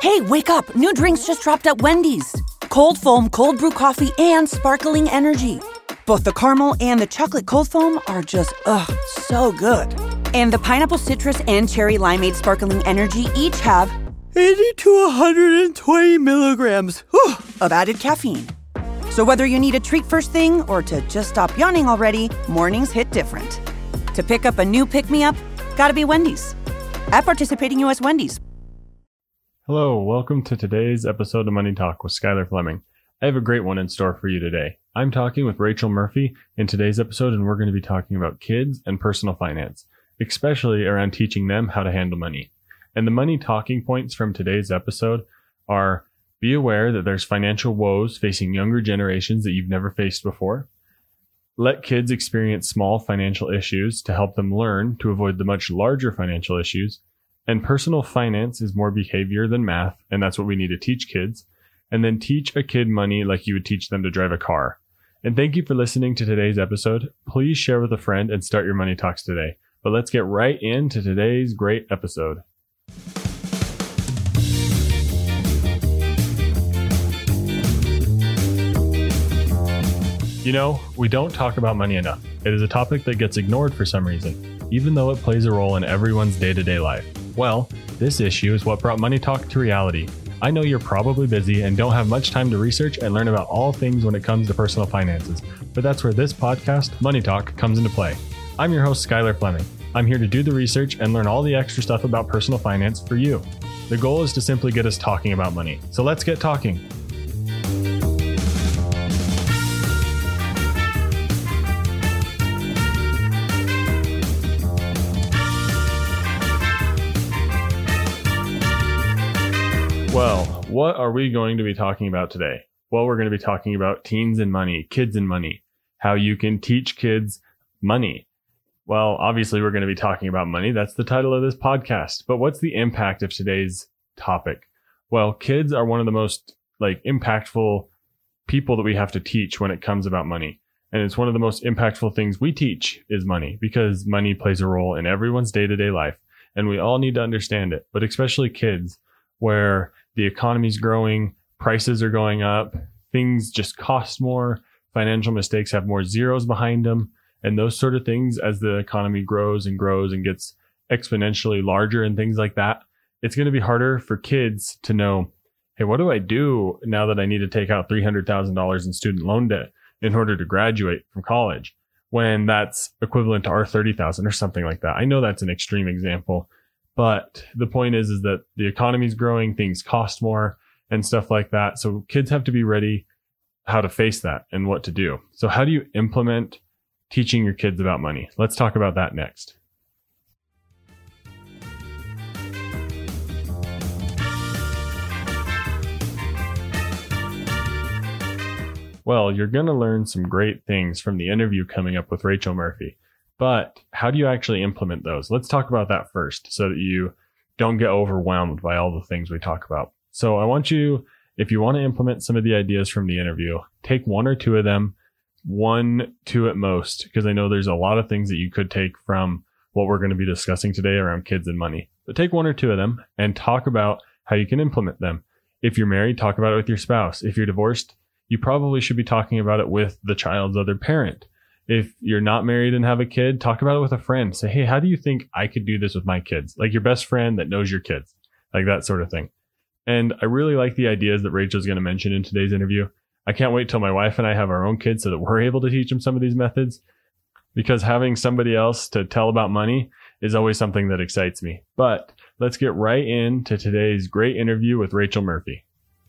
Hey, wake up! New drinks just dropped at Wendy's. Cold foam, cold brew coffee, and sparkling energy. Both the caramel and the chocolate cold foam are just, so good. And the pineapple citrus and cherry limeade sparkling energy each have 80 to 120 milligrams of added caffeine. So whether you need a treat first thing or to just stop yawning already, mornings hit different. To pick up a new pick-me-up, gotta be Wendy's. At participating U.S. Wendy's. Hello, welcome to today's episode of Money Talk with Skylar Fleming. I have a great one in store for you today. I'm talking with Rachel Murphy in today's episode, and we're going to be talking about kids and personal finance, especially around teaching them how to handle money. And the money talking points from today's episode are: be aware that there's financial woes facing younger generations that you've never faced before. Let kids experience small financial issues to help them learn to avoid the much larger financial issues. And personal finance is more behavior than math, and that's what we need to teach kids. And then teach a kid money like you would teach them to drive a car. And thank you for listening to today's episode. Please share with a friend and start your money talks today. But let's get right into today's great episode. You know, we don't talk about money enough. It is a topic that gets ignored for some reason, even though it plays a role in everyone's day-to-day life. Well, this issue is what brought Money Talk to reality. I know you're probably busy and don't have much time to research and learn about all things when it comes to personal finances, but that's where this podcast, Money Talk, comes into play. I'm your host, Skylar Fleming. I'm here to do the research and learn all the extra stuff about personal finance for you. The goal is to simply get us talking about money. So let's get talking. Well, what are we going to be talking about today? Well, we're going to be talking about teens and money, kids and money, how you can teach kids money. Well, obviously, we're going to be talking about money. That's the title of this podcast. But what's the impact of today's topic? Well, kids are one of the most impactful people that we have to teach when it comes about money. And it's one of the most impactful things we teach is money, because money plays a role in everyone's day-to-day life. And we all need to understand it, but especially kids, where the economy's growing, prices are going up, things just cost more, financial mistakes have more zeros behind them, and those sort of things. As the economy grows and grows and gets exponentially larger and things like that, it's going to be harder for kids to know, hey, what do I do now that I need to take out $300,000 in student loan debt in order to graduate from college, when that's equivalent to our $30,000 or something like that. I know that's an extreme example, but the point is that the economy is growing, things cost more and stuff like that. So kids have to be ready how to face that and what to do. So how do you implement teaching your kids about money? Let's talk about that next. Well, you're going to learn some great things from the interview coming up with Rachel Murphy. But how do you actually implement those? Let's talk about that first so that you don't get overwhelmed by all the things we talk about. So I want you, if you want to implement some of the ideas from the interview, take one or two of them, 1, 2 at most, because I know there's a lot of things that you could take from what we're going to be discussing today around kids and money. But take 1 or 2 of them and talk about how you can implement them. If you're married, talk about it with your spouse. If you're divorced, you probably should be talking about it with the child's other parent. If you're not married and have a kid, talk about it with a friend. Say, hey, how do you think I could do this with my kids? Like your best friend that knows your kids, like that sort of thing. And I really like the ideas that Rachel's going to mention in today's interview. I can't wait till my wife and I have our own kids so that we're able to teach them some of these methods, because having somebody else to tell about money is always something that excites me. But let's get right into today's great interview with Rachel Murphy.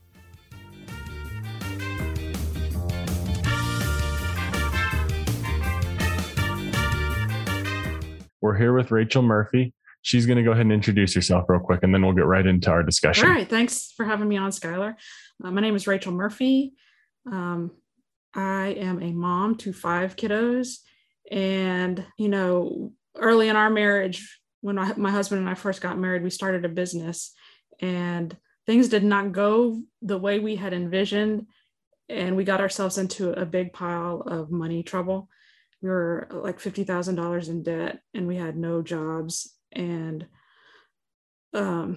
We're here with Rachel Murphy. She's going to go ahead and introduce herself real quick, and then we'll get right into our discussion. All right. Thanks for having me on, Skylar. My name is Rachel Murphy. I am a mom to 5 kiddos. And, early in our marriage, when my husband and I first got married, we started a business, and things did not go the way we had envisioned. And we got ourselves into a big pile of money trouble. We were like $50,000 in debt, and we had no jobs. And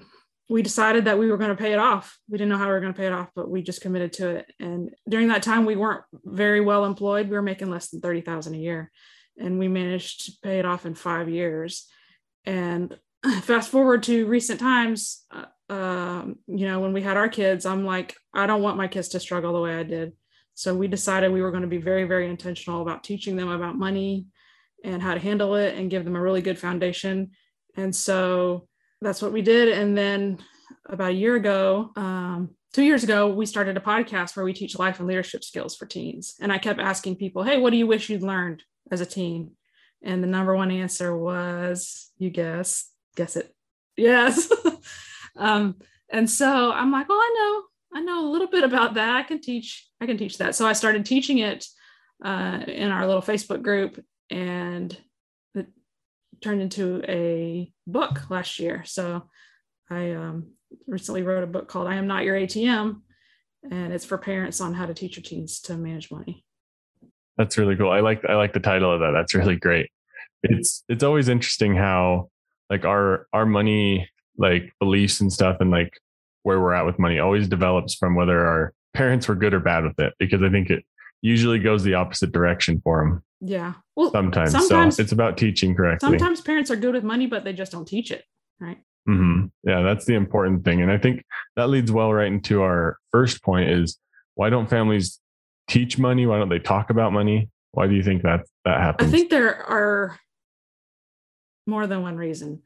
we decided that we were going to pay it off. We didn't know how we were going to pay it off, but we just committed to it. And during that time, we weren't very well employed. We were making less than $30,000 a year, and we managed to pay it off in 5 years. And fast forward to recent times, when we had our kids, I'm like, I don't want my kids to struggle the way I did. So we decided we were going to be very, very intentional about teaching them about money and how to handle it and give them a really good foundation. And so that's what we did. And then about a year ago, 2 years ago, we started a podcast where we teach life and leadership skills for teens. And I kept asking people, hey, what do you wish you'd learned as a teen? And the number one answer was, you guess it. Yes. And so I'm like, well, I know a little bit about that. I can teach that. So I started teaching it in our little Facebook group, and it turned into a book last year. So I recently wrote a book called I Am Not Your ATM, and it's for parents on how to teach your teens to manage money. That's really cool. I like the title of that. That's really great. It's always interesting how like our money like beliefs and stuff and like where we're at with money always develops from whether our parents were good or bad with it, because I think it usually goes the opposite direction for them. Yeah. Well, sometimes so it's about teaching correctly. Sometimes parents are good with money, but they just don't teach it. Right. Mm-hmm. Yeah, that's the important thing. And I think that leads well right into our first point is, why don't families teach money? Why don't they talk about money? Why do you think that happens? I think there are more than one reason.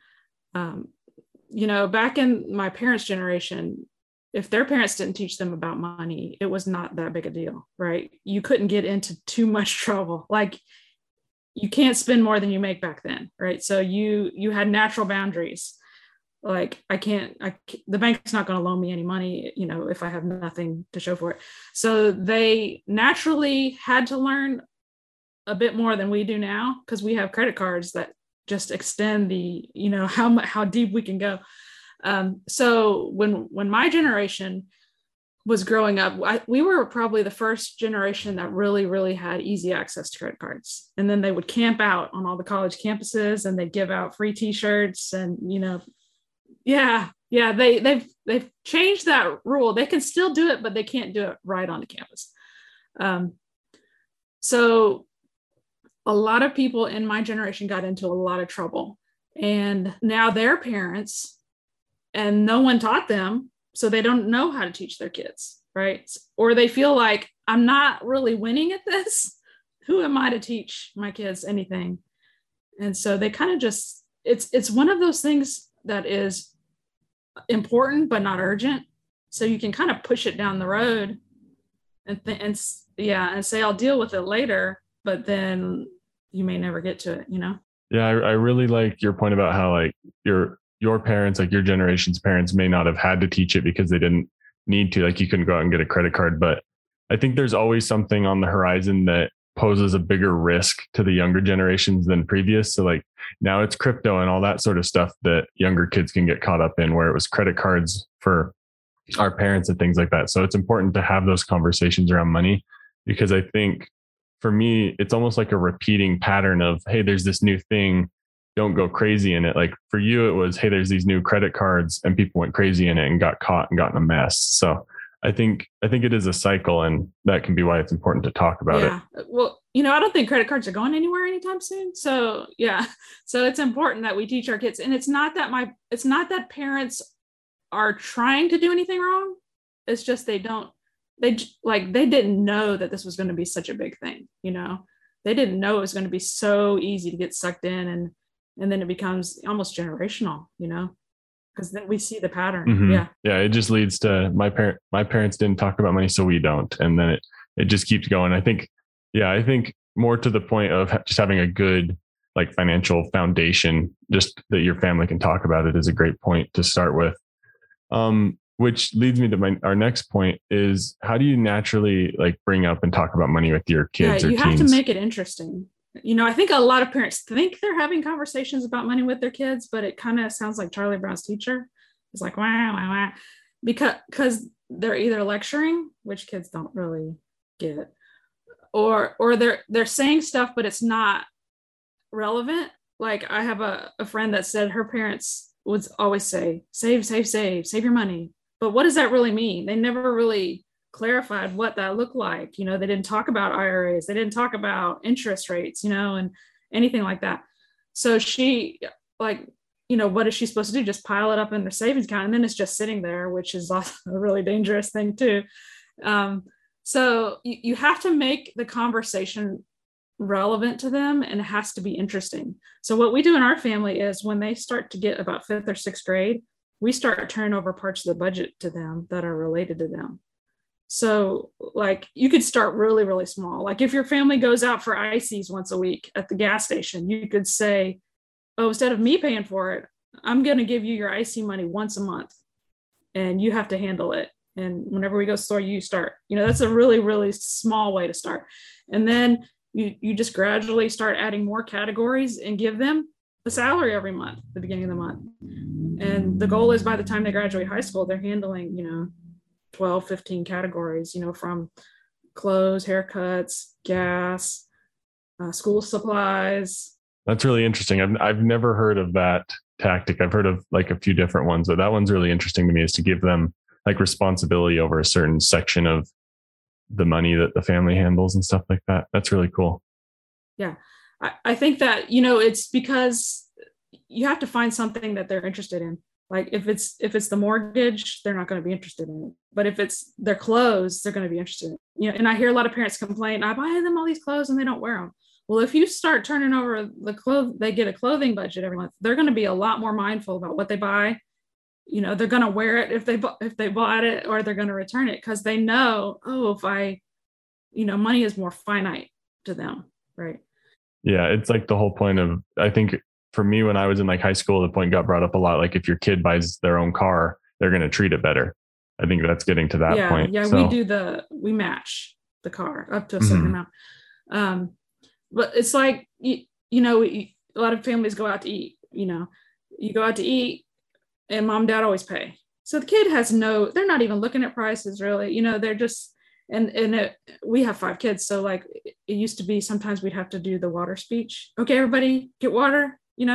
Back in my parents' generation, if their parents didn't teach them about money, it was not that big a deal, right? You couldn't get into too much trouble. Like, you can't spend more than you make back then, right? So you had natural boundaries. Like, the bank's not going to loan me any money, if I have nothing to show for it. So they naturally had to learn a bit more than we do now, because we have credit cards that just extend the, how deep we can go. So when my generation was growing up, we were probably the first generation that really, really had easy access to credit cards. And then they would camp out on all the college campuses, and they'd give out free t-shirts and, they've changed that rule. They can still do it, but they can't do it right on the campus. So a lot of people in my generation got into a lot of trouble, and now they're parents and no one taught them. So they don't know how to teach their kids, right? Or they feel like, I'm not really winning at this. Who am I to teach my kids anything? And so they kind of just, it's one of those things that is important, but not urgent. So you can kind of push it down the road and say, I'll deal with it later, but then you may never get to it, Yeah. I really like your point about how like your parents, like your generation's parents, may not have had to teach it because they didn't need to, like you couldn't go out and get a credit card. But I think there's always something on the horizon that poses a bigger risk to the younger generations than previous. So like now it's crypto and all that sort of stuff that younger kids can get caught up in, where it was credit cards for our parents and things like that. So it's important to have those conversations around money, because I think for me, it's almost like a repeating pattern of, hey, there's this new thing, don't go crazy in it. Like for you, it was, hey, there's these new credit cards and people went crazy in it and got caught and got in a mess. So I think it is a cycle, and that can be why it's important to talk about it. Well, I don't think credit cards are going anywhere anytime soon. So so it's important that we teach our kids. And it's not that parents are trying to do anything wrong. It's just they didn't know that this was going to be such a big thing. They didn't know it was going to be so easy to get sucked in, and then it becomes almost generational, because then we see the pattern. Mm-hmm. Yeah. It just leads to my parents didn't talk about money, so we don't. And then it just keeps going. I think more to the point of just having a good like financial foundation, just that your family can talk about it, is a great point to start with. Which leads me to our next point is, how do you naturally like bring up and talk about money with your kids or teens? You have to make it interesting. I think a lot of parents think they're having conversations about money with their kids, but it kind of sounds like Charlie Brown's teacher. It's like, wah, wah, wah. Because they're either lecturing, which kids don't really get, or they're saying stuff, but it's not relevant. Like I have a friend that said her parents would always say, save your money. But what does that really mean? They never really clarified what that looked like. They didn't talk about IRAs. They didn't talk about interest rates, and anything like that. So she what is she supposed to do? Just pile it up in their savings account, and then it's just sitting there, which is also a really dangerous thing too. So you have to make the conversation relevant to them, and it has to be interesting. So what we do in our family is when they start to get about 5th or 6th grade, we start turning over parts of the budget to them that are related to them. So you could start really, really small. Like if your family goes out for ices once a week at the gas station, you could say, oh, instead of me paying for it, I'm going to give you your icy money once a month and you have to handle it. And whenever we go to the store, you start, that's a really, really small way to start. And then you just gradually start adding more categories and give them a salary every month at the beginning of the month. And the goal is by the time they graduate high school, they're handling, 12, 15 categories, from clothes, haircuts, gas, school supplies. That's really interesting. I've never heard of that tactic. I've heard of a few different ones, but that one's really interesting to me, is to give them responsibility over a certain section of the money that the family handles and stuff like that. That's really cool. Yeah. I think that, it's because you have to find something that they're interested in. Like if it's the mortgage, they're not going to be interested in it. But if it's their clothes, they're going to be interested in it. And I hear a lot of parents complain, I buy them all these clothes and they don't wear them. Well, if you start turning over the clothes, they get a clothing budget every month. They're going to be a lot more mindful about what they buy. They're going to wear it if they bought it, or they're going to return it because they know, money is more finite to them. Right. Yeah. It's the whole point of, I think for me, when I was in high school, the point got brought up a lot. If your kid buys their own car, they're going to treat it better. I think that's getting to that point. Yeah. So, we match the car up to a certain amount. But it's a lot of families go out to eat, you go out to eat and mom, dad always pay. So the kid they're not even looking at prices really, they're just, we have 5 kids. So it used to be sometimes we'd have to do the water speech. Okay, everybody get water,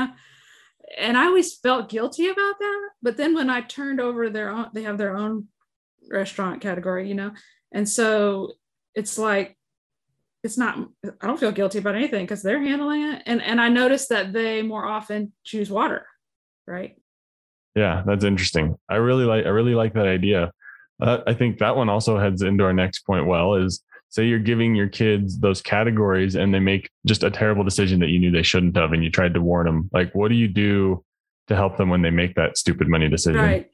and I always felt guilty about that. But then when I turned over they have their own restaurant category, and so it's it's not, I don't feel guilty about anything because they're handling it. And I noticed that they more often choose water. Right. Yeah, that's interesting. I really like that idea. I think that one also heads into our next point. Well, is say you're giving your kids those categories and they make just a terrible decision that you knew they shouldn't have, and you tried to warn them. What do you do to help them when they make that stupid money decision? Right.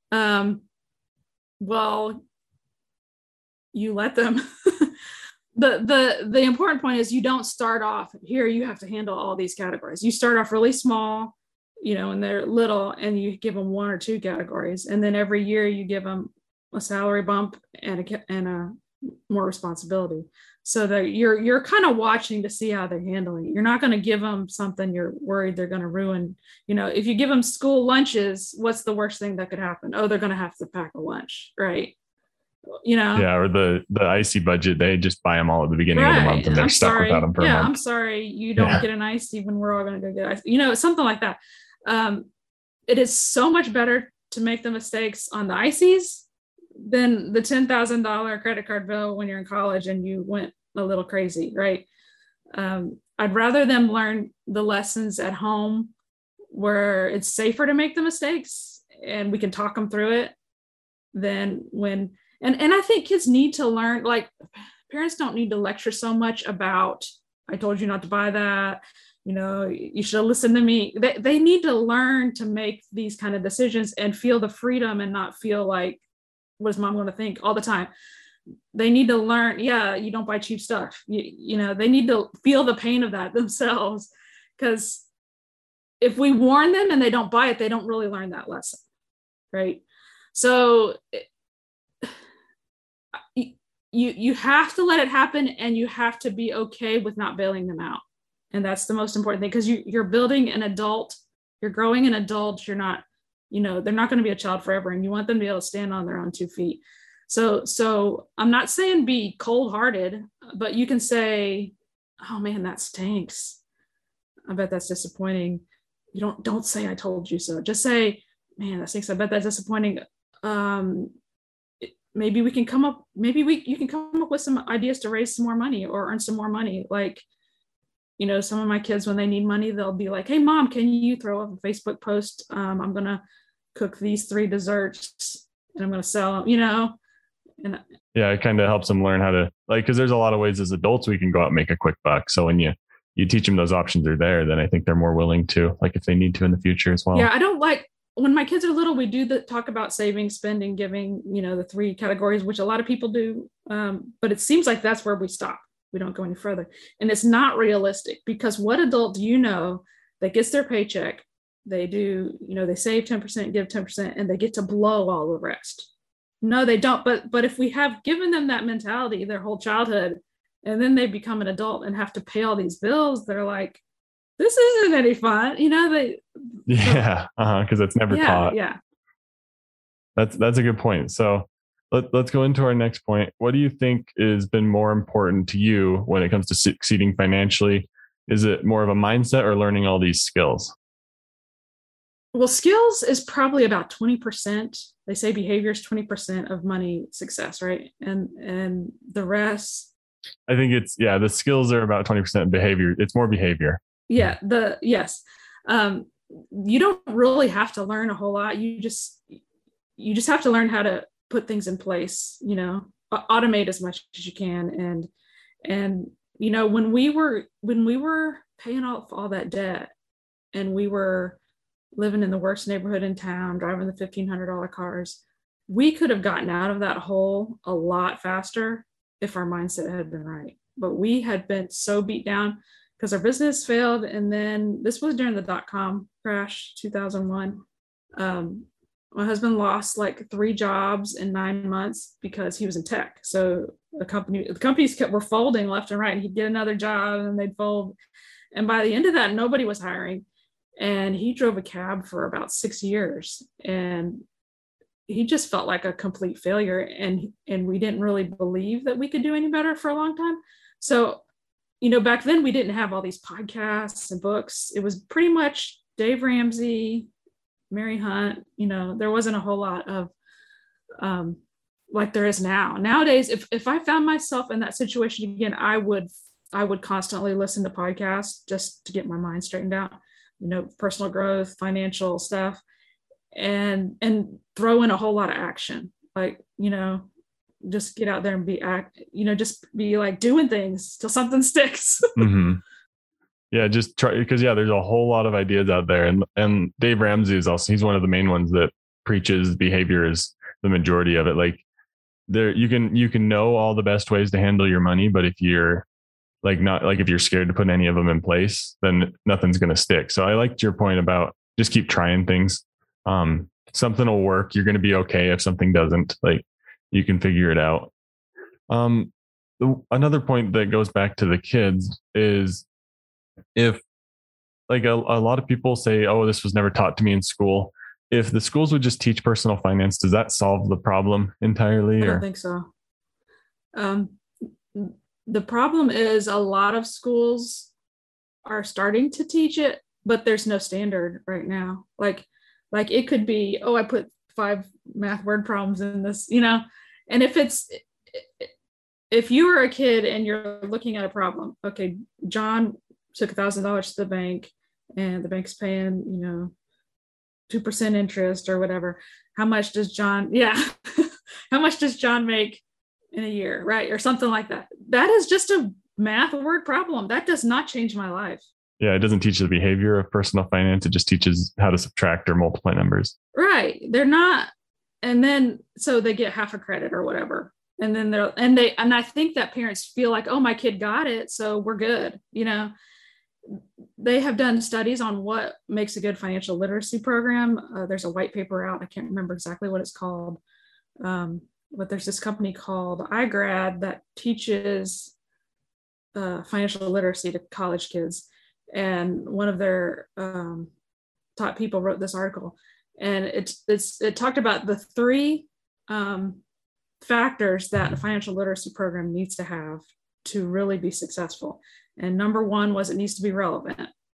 Well, you let them. The important point is you don't start off here. You have to handle all these categories. You start off really small, and they're little, and you give them 1 or 2 categories. And then every year you give them a salary bump and a more responsibility, so that you're kind of watching to see how they're handling it. You're not going to give them something you're worried they're going to ruin. If you give them school lunches, what's the worst thing that could happen? Oh, they're going to have to pack a lunch. Right. Yeah, or the icy budget, they just buy them all at the beginning of the month and they're stuck without them for a month. I'm sorry, you don't get an icy when we're all going to go get ice. Something like that. It is so much better to make the mistakes on the ices than the $10,000 credit card bill when you're in college and you went a little crazy, right? I'd rather them learn the lessons at home where it's safer to make the mistakes and we can talk them through it than when. And I think kids need to learn, parents don't need to lecture so much about, I told you not to buy that, you should listen to me. They need to learn to make these kind of decisions and feel the freedom and not feel like, what is mom going to think all the time? They need to learn, you don't buy cheap stuff. They need to feel the pain of that themselves, because if we warn them and they don't buy it, they don't really learn that lesson, right? So you have to let it happen, and you have to be okay with not bailing them out. And that's the most important thing, because you're building an adult, you're growing an adult. You're not, they're not going to be a child forever, and you want them to be able to stand on their own 2 feet. So I'm not saying be cold-hearted, but you can say, oh man, that stinks. I bet that's disappointing. you don't say I told you so. Just say, man, that stinks. I bet that's disappointing. Maybe we can come up, you can come up with some ideas to raise some more money or earn some more money. Like, some of my kids, when they need money, they'll be like, hey mom, can you throw up a Facebook post? I'm going to cook these 3 desserts and I'm going to sell them, and Yeah, it kind of helps them learn how to, like, because there's a lot of ways as adults we can go out and make a quick buck. So when you teach them those options are there, then I think they're more willing to, like, if they need to in the future as well. Yeah, I don't like when my kids are little, we do talk about saving, spending, giving, the 3 categories, which a lot of people do. But it seems like that's where we stop. We don't go any further. And it's not realistic, because what adult do you know that gets their paycheck? They do, they save 10%, give 10%, and they get to blow all the rest. No, they don't. But if we have given them that mentality their whole childhood, and then they become an adult and have to pay all these bills, they're like, this isn't any fun. Because it's never taught. Yeah. That's a good point. So let's go into our next point. What do you think has been more important to you when it comes to succeeding financially? Is it more of a mindset or learning all these skills? Well, skills is probably about 20%. They say behavior is 20% of money success, right? And the rest. I think the skills are about 20% behavior. It's more behavior. Yeah. Yes. You don't really have to learn a whole lot. You just have to learn how to put things in place, automate as much as you can. And when we were paying off all that debt and we were living in the worst neighborhood in town, driving the $1,500 cars, we could have gotten out of that hole a lot faster if our mindset had been right. But we had been so beat down because our business failed. And then this was during the dot-com crash, 2001. My husband lost like 3 jobs in 9 months because he was in tech. So the companies were folding left and right, and he'd get another job and they'd fold. And by the end of that, nobody was hiring. And he drove a cab for about 6 years, and he just felt like a complete failure. And we didn't really believe that we could do any better for a long time. So, back then we didn't have all these podcasts and books. It was pretty much Dave Ramsey, Mary Hunt. There wasn't a whole lot of like there is now. Nowadays, if I found myself in that situation again, I would constantly listen to podcasts just to get my mind straightened out. Personal growth, financial stuff, and throw in a whole lot of action. Like, just get out there and just be like doing things till something sticks. Mm-hmm. Yeah, just try, because there's a whole lot of ideas out there, and Dave Ramsey he's one of the main ones that preaches behavior is the majority of it. Like, there you can know all the best ways to handle your money, but if you're if you're scared to put any of them in place, then nothing's going to stick. So I liked your point about just keep trying things. Something will work. You're going to be okay if something doesn't. Like, you can figure it out. Another point that goes back to the kids is, if like a lot of people say, oh, this was never taught to me in school. If the schools would just teach personal finance, does that solve the problem entirely? I don't think so. The problem is a lot of schools are starting to teach it, but there's no standard right now. Like it could be, I put 5 math word problems in this, and if you were a kid and you're looking at a problem, okay, John took $1,000 to the bank and the bank's paying, 2% interest or whatever. How much does John make in a year, right? Or something like that. That is just a math word problem. That does not change my life. Yeah, it doesn't teach the behavior of personal finance. It just teaches how to subtract or multiply numbers. Right. They're not. And then, so they get half a credit or whatever. And then and I think that parents feel like, oh, my kid got it, so we're good. They have done studies on what makes a good financial literacy program. There's a white paper out. I can't remember exactly what it's called. But there's this company called iGrad that teaches financial literacy to college kids. And one of their top people wrote this article, and it talked about the 3 factors that a financial literacy program needs to have to really be successful. And number 1 was it needs to be relevant.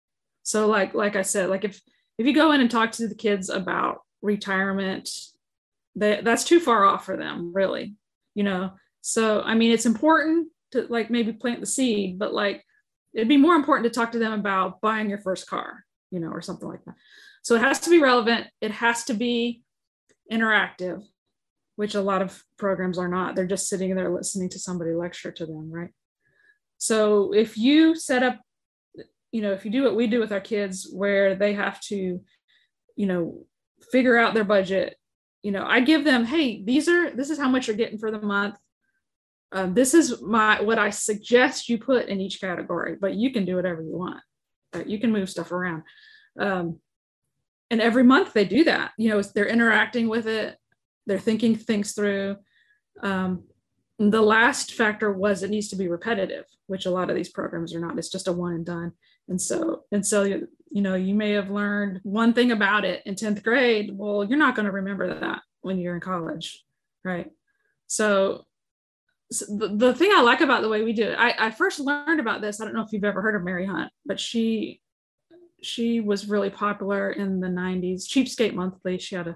So like I said, like if you go in and talk to the kids about retirement, that's too far off for them, really, So, I mean, it's important to like maybe plant the seed, but like it'd be more important to talk to them about buying your first car, or something like that. So it has to be relevant. It has to be interactive, which a lot of programs are not. They're just sitting there listening to somebody lecture to them, right? So if you set up, if you do what we do with our kids, where they have to, figure out their budget, I give them, hey, this is how much you're getting for the month. This is what I suggest you put in each category, but you can do whatever you want. You can move stuff around. And every month they do that, they're interacting with it. They're thinking things through. The last factor was it needs to be repetitive, which a lot of these programs are not. It's just a one and done. And so, you may have learned one thing about it in 10th grade. Well, you're not going to remember that when you're in college, right? So the thing I like about the way we do it, I first learned about this. I don't know if you've ever heard of Mary Hunt, but she was really popular in the 90s. Cheapskate Monthly. She had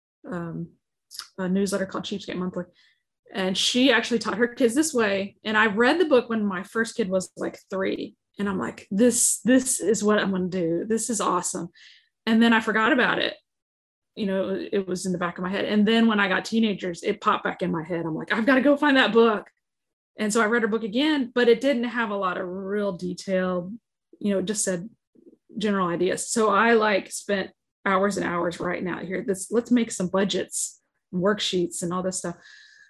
a newsletter called Cheapskate Monthly. And she actually taught her kids this way. And I read the book when my first kid was like 3. And I'm like, this is what I'm going to do. This is awesome. And then I forgot about it. It was in the back of my head. And then when I got teenagers, it popped back in my head. I'm like, I've got to go find that book. And so I read her book again, but it didn't have a lot of real detail. It just said general ideas. So I spent hours and hours writing out here. Let's make some budgets, worksheets, and all this stuff.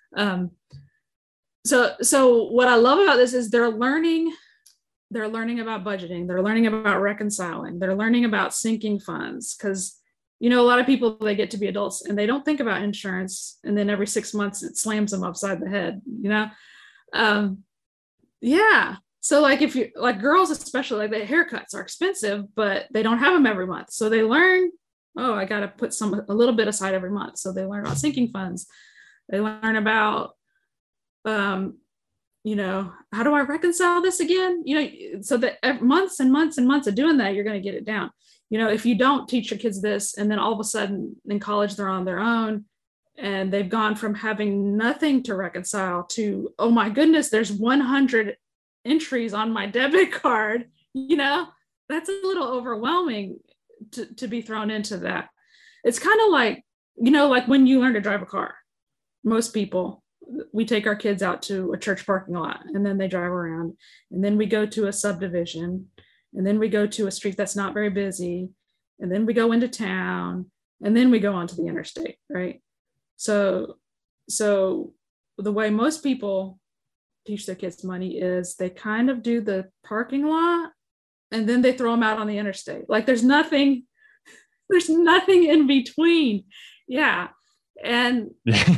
So what I love about this is they're learning about budgeting. They're learning about reconciling. They're learning about sinking funds. Because, a lot of people, they get to be adults and they don't think about insurance. And then every 6 months it slams them upside the head, Yeah. So if you like girls, especially, the haircuts are expensive, but they don't have them every month. So they learn, I got to put a little bit aside every month. So they learn about sinking funds. They learn about, how do I reconcile this again? So that months and months and months of doing that, you're going to get it down. If you don't teach your kids this, and then all of a sudden in college, they're on their own and they've gone from having nothing to reconcile to, oh my goodness, there's 100 entries on my debit card. That's a little overwhelming to be thrown into that. It's kind of like, like when you learn to drive a car. Most people, we take our kids out to a church parking lot and then they drive around, and then we go to a subdivision, and then we go to a street that's not very busy, and then we go into town, and then we go onto the interstate, right? So the way most people teach their kids money is they kind of do the parking lot and then they throw them out on the interstate. Like there's nothing in between. Yeah. And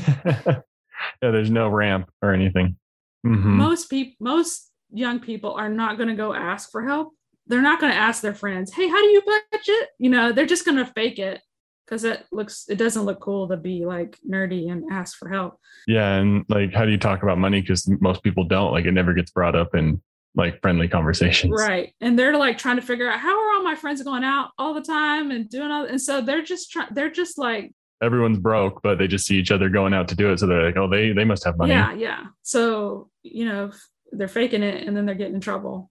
there's no ramp or anything. Mm-hmm. Most young people are not going to go ask for help. They're not going to ask their friends, hey, how do you budget? They're just going to fake it because it doesn't look cool to be like nerdy and ask for help. Yeah. And how do you talk about money? Because most people don't, it never gets brought up in friendly conversations. Right. And they're trying to figure out, how are all my friends going out all the time and doing all, and so they're just everyone's broke, but they just see each other going out to do it. So they're like, oh, they must have money. Yeah. Yeah. So, they're faking it and then they're getting in trouble.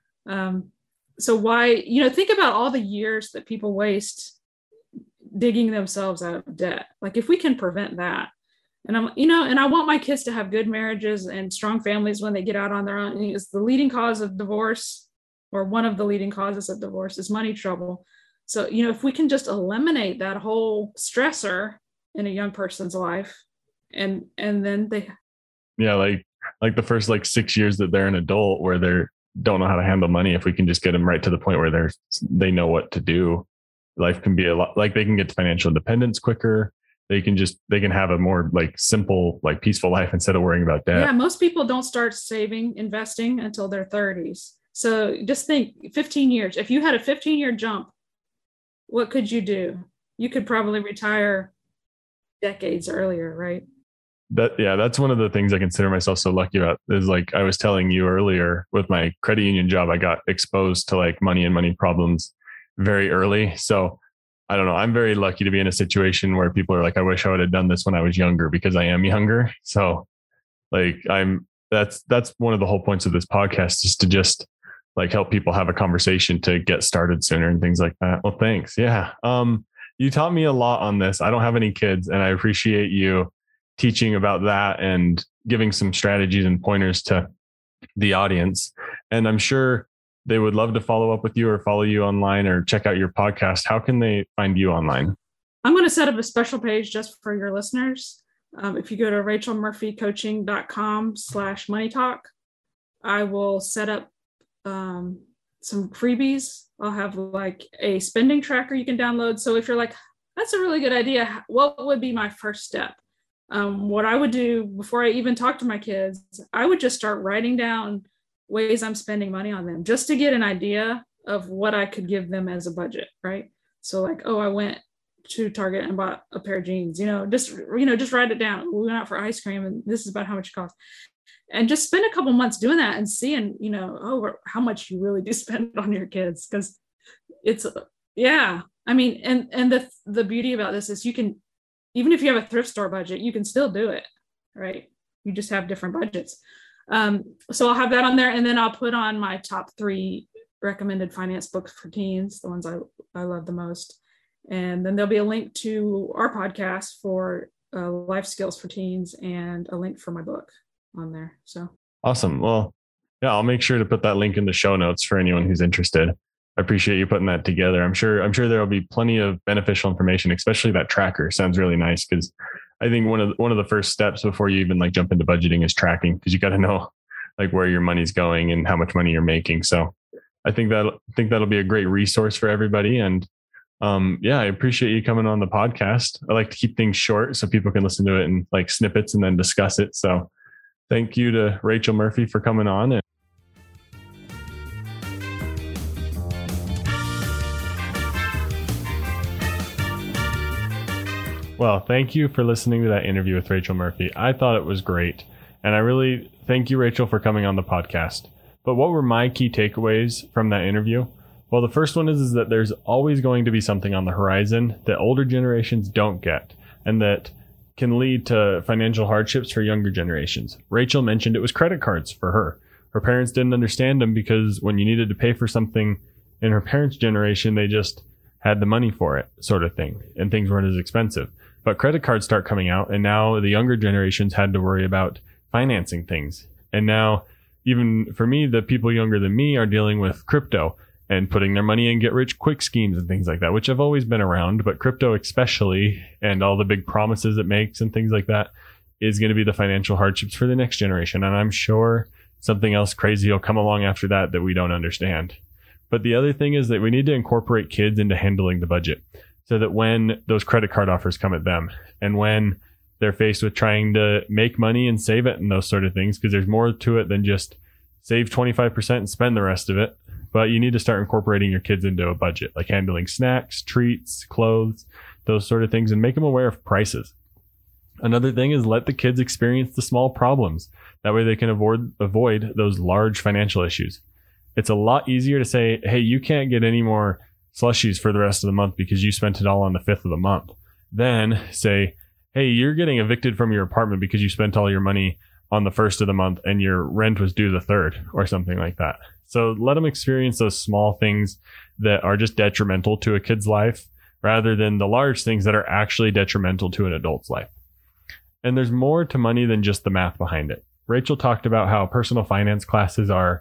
So why, think about all the years that people waste digging themselves out of debt. If we can prevent that, and I want my kids to have good marriages and strong families when they get out on their own. It's the leading cause of divorce, or one of the leading causes of divorce, is money trouble. So, if we can just eliminate that whole stressor in a young person's life, and then they. Yeah. Like the first 6 years that they're an adult where they don't know how to handle money. If we can just get them right to the point where they know what to do, life can be a lot, they can get to financial independence quicker. They can have a more simple, peaceful life instead of worrying about debt. Yeah. Most people don't start investing until their 30s. So just think 15 years, if you had a 15-year jump, what could you do? You could probably retire decades earlier, right? That's one of the things I consider myself so lucky about, is I was telling you earlier, with my credit union job, I got exposed to money and money problems very early. So I don't know. I'm very lucky to be in a situation where people are like, I wish I would have done this when I was younger, because I am younger. So like that's one of the whole points of this podcast, is to just like help people have a conversation to get started sooner and things like that. Well, thanks. Yeah. You taught me a lot on this. I don't have any kids, and I appreciate you teaching about that and giving some strategies and pointers to the audience. And I'm sure they would love to follow up with you or follow you online or check out your podcast. How can they find you online? I'm going to set up a special page just for your listeners. If you go to rachelmurphycoaching.com/money talk, I will set up some freebies. I'll have like a spending tracker you can download. So if you're like, that's a really good idea, what would be my first step? What I would do before I even talk to my kids, I would just start writing down ways I'm spending money on them, just to get an idea of what I could give them as a budget, right? So like, oh, I went to Target and bought a pair of jeans, just write it down. We went out for ice cream and this is about how much it costs. And just spend a couple months doing that and seeing, how much you really do spend on your kids. Because it's, yeah. I mean, and the beauty about this is you can, even if you have a thrift store budget, you can still do it, right? You just have different budgets. So I'll have that on there, and then I'll put on my top 3 recommended finance books for teens, the ones I love the most. And then there'll be a link to our podcast for life skills for teens, and a link for my book on there. So awesome. Well, yeah, I'll make sure to put that link in the show notes for anyone who's interested. I appreciate you putting that together. I'm sure there'll be plenty of beneficial information, especially that tracker. Sounds really nice, because I think one of the first steps before you even like jump into budgeting is tracking, because you got to know like where your money's going and how much money you're making. So I think that'll be a great resource for everybody. And I appreciate you coming on the podcast. I like to keep things short so people can listen to it in like snippets and then discuss it. So thank you to Rachel Murphy for coming on. Well, thank you for listening to that interview with Rachel Murphy. I thought it was great. And I really thank you, Rachel, for coming on the podcast. But what were my key takeaways from that interview? Well, the first one is that there's always going to be something on the horizon that older generations don't get, and that can lead to financial hardships for younger generations. Rachel mentioned it was credit cards for her. Her parents didn't understand them, because when you needed to pay for something in her parents' generation, they just had the money for it, sort of thing, and things weren't as expensive. But credit cards start coming out, and now the younger generations had to worry about financing things. And now, even for me, the people younger than me are dealing with crypto and putting their money in get rich quick schemes and things like that, which have always been around, but crypto especially, and all the big promises it makes and things like that, is going to be the financial hardships for the next generation. And I'm sure something else crazy will come along after that we don't understand. But the other thing is that we need to incorporate kids into handling the budget, so that when those credit card offers come at them, and when they're faced with trying to make money and save it and those sort of things, because there's more to it than just save 25% and spend the rest of it. But you need to start incorporating your kids into a budget, like handling snacks, treats, clothes, those sort of things, and make them aware of prices. Another thing is let the kids experience the small problems. That way they can avoid those large financial issues. It's a lot easier to say, hey, you can't get any more slushies for the rest of the month because you spent it all on the 5th of the month. Then say, hey, you're getting evicted from your apartment because you spent all your money on the 1st of the month and your rent was due the 3rd, or something like that. So let them experience those small things that are just detrimental to a kid's life, rather than the large things that are actually detrimental to an adult's life. And there's more to money than just the math behind it. Rachel talked about how personal finance classes are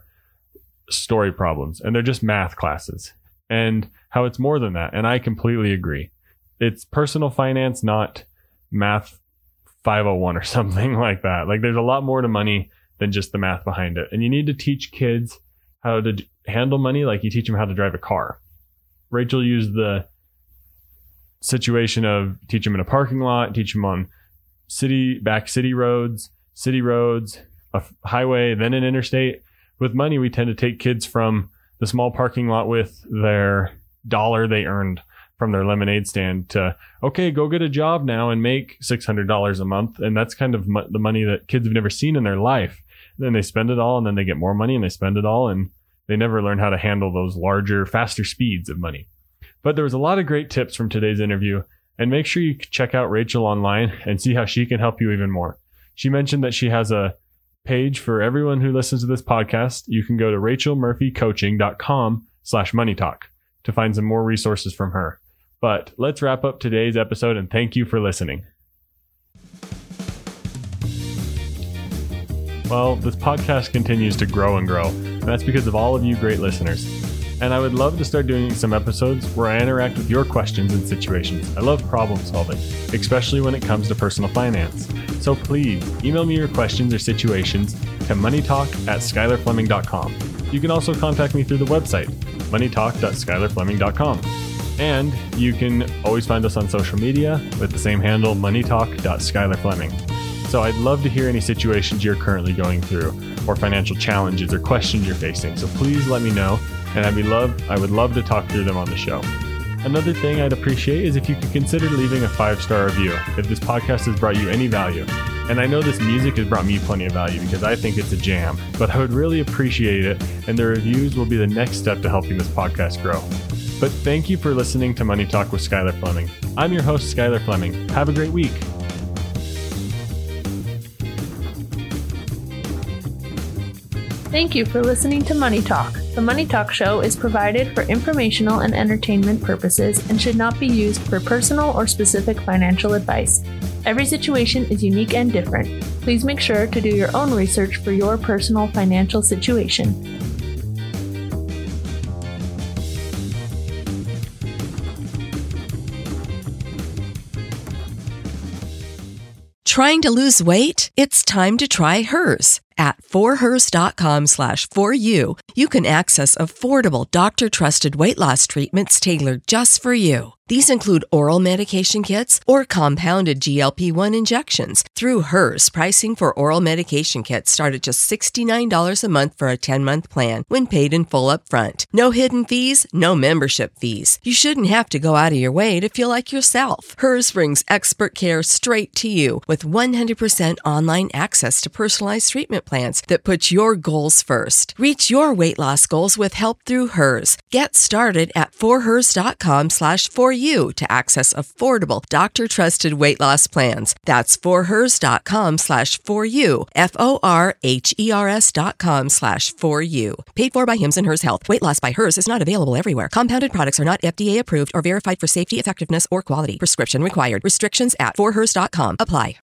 story problems, and they're just math classes, and how it's more than that. And I completely agree. It's personal finance, not math 501 or something like that. Like, there's a lot more to money than just the math behind it. And you need to teach kids how to handle money like you teach them how to drive a car. Rachel used the situation of teach them in a parking lot, teach them on city roads, a highway, then an interstate. With money, we tend to take kids from the small parking lot with their $1 they earned from their lemonade stand to, okay, go get a job now and make $600 a month. And that's kind of the money that kids have never seen in their life. And then they spend it all, and then they get more money and they spend it all, and they never learn how to handle those larger, faster speeds of money. But there was a lot of great tips from today's interview, and make sure you check out Rachel online and see how she can help you even more. She mentioned that she has a page for everyone who listens to this podcast. You can go to rachelmurphycoaching.com/moneytalk to find some more resources from her. But let's wrap up today's episode, and thank you for listening. Well, this podcast continues to grow and grow, and that's because of all of you great listeners. And I would love to start doing some episodes where I interact with your questions and situations. I love problem solving, especially when it comes to personal finance. So please email me your questions or situations to moneytalk@skylarfleming.com. You can also contact me through the website, moneytalk.skylarfleming.com. And you can always find us on social media with the same handle, moneytalk.skylarfleming. So I'd love to hear any situations you're currently going through, or financial challenges or questions you're facing. So please let me know, and I would love to talk through them on the show. Another thing I'd appreciate is if you could consider leaving a 5-star review if this podcast has brought you any value. And I know this music has brought me plenty of value because I think it's a jam, but I would really appreciate it, and the reviews will be the next step to helping this podcast grow. But thank you for listening to Money Talk with Skylar Fleming. I'm your host, Skylar Fleming. Have a great week. Thank you for listening to Money Talk. The Money Talk show is provided for informational and entertainment purposes and should not be used for personal or specific financial advice. Every situation is unique and different. Please make sure to do your own research for your personal financial situation. Trying to lose weight? It's time to try Hers. At forhers.com/4u, you can access affordable doctor-trusted weight loss treatments tailored just for you. These include oral medication kits or compounded GLP-1 injections. Through Hers, pricing for oral medication kits start at just $69 a month for a 10-month plan when paid in full upfront. No hidden fees, no membership fees. You shouldn't have to go out of your way to feel like yourself. Hers brings expert care straight to you with 100% online access to personalized treatment plans that put your goals first. Reach your weight loss goals with help through Hers. Get started at forhers.com/4u to access affordable, doctor-trusted weight loss plans. That's forhers.com/4u, forhers.com/4u. Paid for by Hims and Hers Health. Weight loss by Hers is not available everywhere. Compounded products are not FDA approved or verified for safety, effectiveness, or quality. Prescription required. Restrictions at forhers.com apply.